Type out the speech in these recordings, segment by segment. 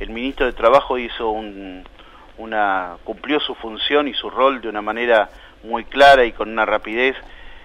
el ministro de Trabajo cumplió su función y su rol de una manera muy clara y con una rapidez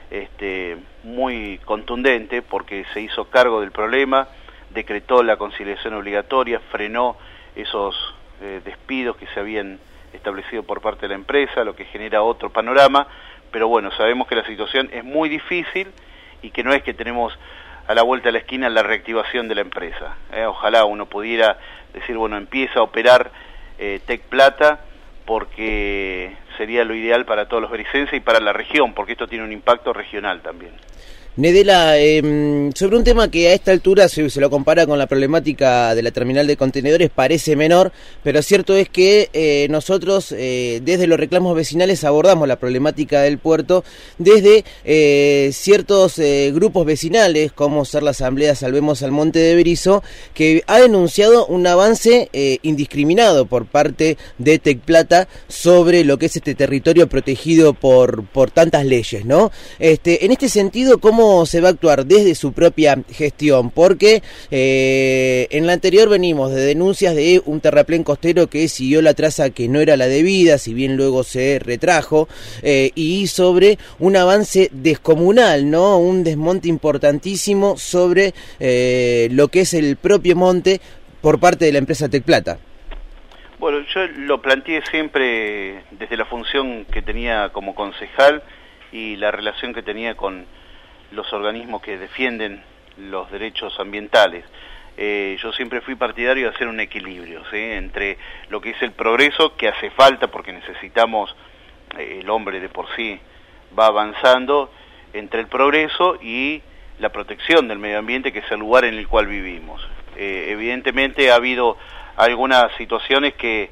muy contundente, porque se hizo cargo del problema, decretó la conciliación obligatoria, frenó esos despidos que se habían establecido por parte de la empresa, lo que genera otro panorama, pero bueno, sabemos que la situación es muy difícil y que no es que tenemos a la vuelta de la esquina la reactivación de la empresa. Ojalá uno pudiera decir, bueno, empieza a operar Tec Plata, porque sería lo ideal para todos los bericenses y para la región, porque esto tiene un impacto regional también. Nedela, sobre un tema que a esta altura se lo compara con la problemática de la terminal de contenedores, parece menor, pero cierto es que nosotros desde los reclamos vecinales abordamos la problemática del puerto desde ciertos grupos vecinales, como ser la Asamblea Salvemos al Monte de Berizo, que ha denunciado un avance indiscriminado por parte de Tec Plata sobre lo que es este territorio protegido por tantas leyes, ¿no? En este sentido, ¿cómo se va a actuar desde su propia gestión? Porque en la anterior venimos de denuncias de un terraplén costero que siguió la traza que no era la debida, si bien luego se retrajo, y sobre un avance descomunal, ¿no? Un desmonte importantísimo sobre lo que es el propio monte por parte de la empresa Tec Plata. Bueno, yo lo planteé siempre desde la función que tenía como concejal y la relación que tenía con los organismos que defienden los derechos ambientales. Yo siempre fui partidario de hacer un equilibrio, ¿sí?, entre lo que es el progreso, que hace falta porque necesitamos, el hombre de por sí va avanzando, entre el progreso y la protección del medio ambiente, que es el lugar en el cual vivimos. Evidentemente ha habido algunas situaciones que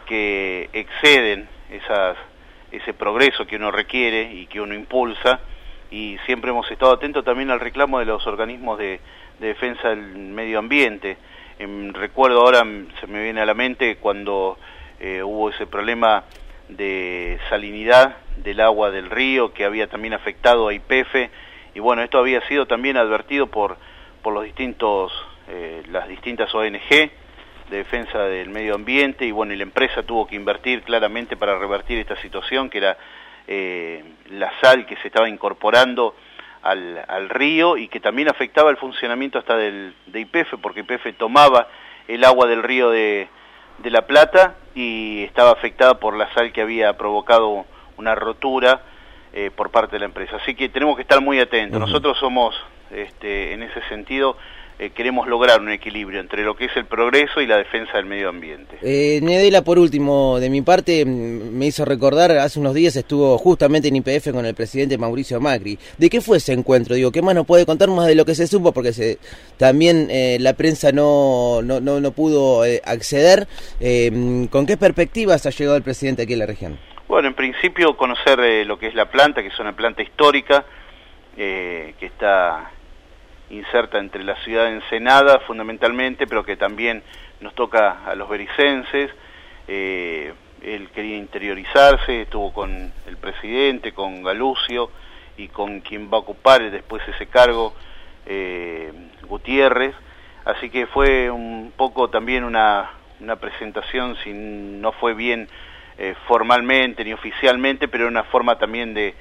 exceden ese progreso que uno requiere y que uno impulsa, y siempre hemos estado atentos también al reclamo de los organismos de defensa del medio ambiente. Recuerdo ahora, se me viene a la mente cuando hubo ese problema de salinidad del agua del río, que había también afectado a YPF, y bueno, esto había sido también advertido por los las distintas ONG de defensa del medio ambiente, y bueno, y la empresa tuvo que invertir claramente para revertir esta situación, que era la sal que se estaba incorporando al río y que también afectaba el funcionamiento hasta de YPF, porque YPF tomaba el agua del río de La Plata y estaba afectada por la sal que había provocado una rotura por parte de la empresa. Así que tenemos que estar muy atentos. Nosotros somos, en ese sentido, queremos lograr un equilibrio entre lo que es el progreso y la defensa del medio ambiente. Nedela, por último, de mi parte, me hizo recordar, hace unos días estuvo justamente en YPF con el presidente Mauricio Macri. ¿De qué fue ese encuentro? Digo, ¿qué más nos puede contar más de lo que se supo? Porque también la prensa no pudo acceder. ¿Con qué perspectivas ha llegado el presidente aquí en la región? Bueno, en principio conocer lo que es la planta, que es una planta histórica, que está inserta entre la ciudad de Ensenada fundamentalmente, pero que también nos toca a los bericenses. Él quería interiorizarse, estuvo con el presidente, con Galucio, y con quien va a ocupar después ese cargo, Gutiérrez. Así que fue un poco también una presentación, si no fue bien formalmente ni oficialmente, pero una forma también de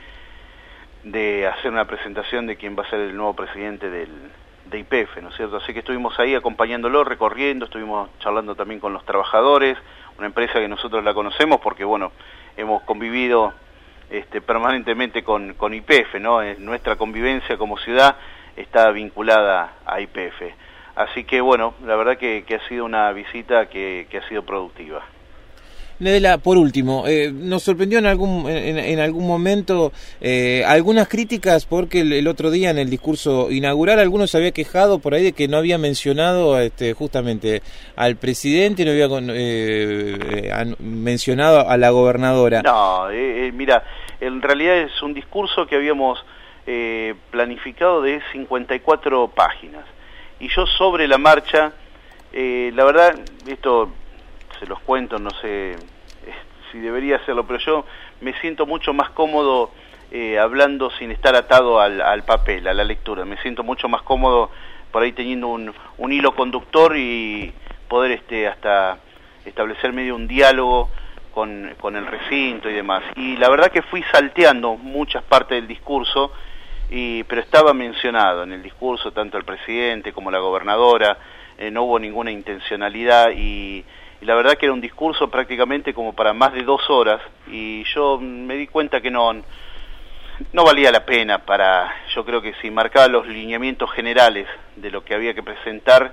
hacer una presentación de quién va a ser el nuevo presidente de YPF, ¿no es cierto? Así que estuvimos ahí acompañándolo, recorriendo, estuvimos charlando también con los trabajadores, una empresa que nosotros la conocemos porque, bueno, hemos convivido permanentemente con YPF, ¿no? Nuestra convivencia como ciudad está vinculada a YPF. Así que, bueno, la verdad que ha sido una visita que ha sido productiva. Nedela, por último, nos sorprendió en algún momento algunas críticas, porque el otro día en el discurso inaugural algunos se había quejado por ahí de que no había mencionado justamente al presidente, no había mencionado a la gobernadora. No, mira, en realidad es un discurso que habíamos planificado de 54 páginas, y yo sobre la marcha, la verdad, esto se los cuento, no sé si debería hacerlo, pero yo me siento mucho más cómodo hablando sin estar atado al papel, a la lectura. Me siento mucho más cómodo por ahí teniendo un hilo conductor y poder hasta establecer medio un diálogo con el recinto y demás. Y la verdad que fui salteando muchas partes del discurso, pero estaba mencionado en el discurso tanto el presidente como la gobernadora, no hubo ninguna intencionalidad y la verdad que era un discurso prácticamente como para más de 2 horas y yo me di cuenta que no valía la pena yo creo que si marcaba los lineamientos generales de lo que había que presentar,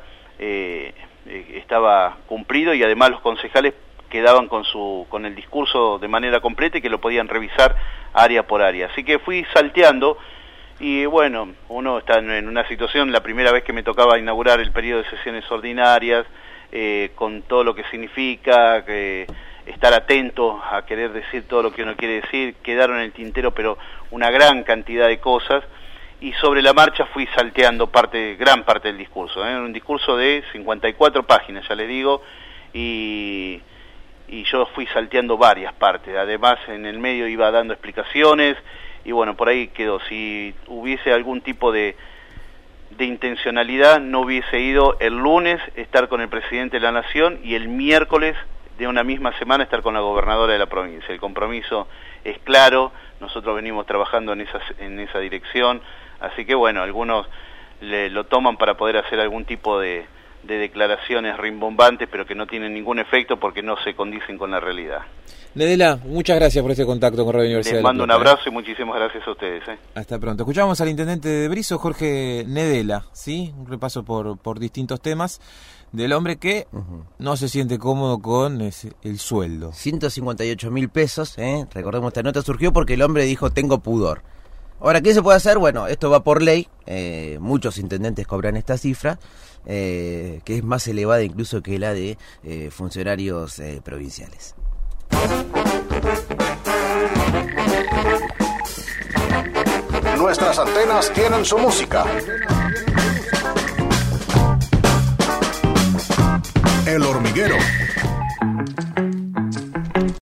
estaba cumplido y además los concejales quedaban con el discurso de manera completa y que lo podían revisar área por área. Así que fui salteando y bueno, uno está en una situación, la primera vez que me tocaba inaugurar el periodo de sesiones ordinarias, con todo lo que significa, estar atento a querer decir todo lo que uno quiere decir, quedaron en el tintero pero una gran cantidad de cosas y sobre la marcha fui salteando gran parte del discurso, un discurso de 54 páginas, ya les digo, y yo fui salteando varias partes, además en el medio iba dando explicaciones y bueno, por ahí quedó. Si hubiese algún tipo de intencionalidad, no hubiese ido el lunes estar con el presidente de la Nación y el miércoles de una misma semana estar con la gobernadora de la provincia. El compromiso es claro, nosotros venimos trabajando en esa dirección, así que bueno, algunos lo toman para poder hacer algún tipo de declaraciones rimbombantes, pero que no tienen ningún efecto porque no se condicen con la realidad. Nedela, muchas gracias por este contacto con Radio Universidad. Les mando un abrazo y muchísimas gracias a ustedes. Hasta pronto. Escuchamos al intendente de Berisso, Jorge Nedela, ¿sí? Un repaso por distintos temas del hombre que no se siente cómodo con el sueldo. 158.000 pesos, recordemos, esta nota surgió porque el hombre dijo, tengo pudor. Ahora, ¿qué se puede hacer? Bueno, esto va por ley, muchos intendentes cobran esta cifra, que es más elevada incluso que la de funcionarios provinciales. Nuestras antenas tienen su música. El Hormiguero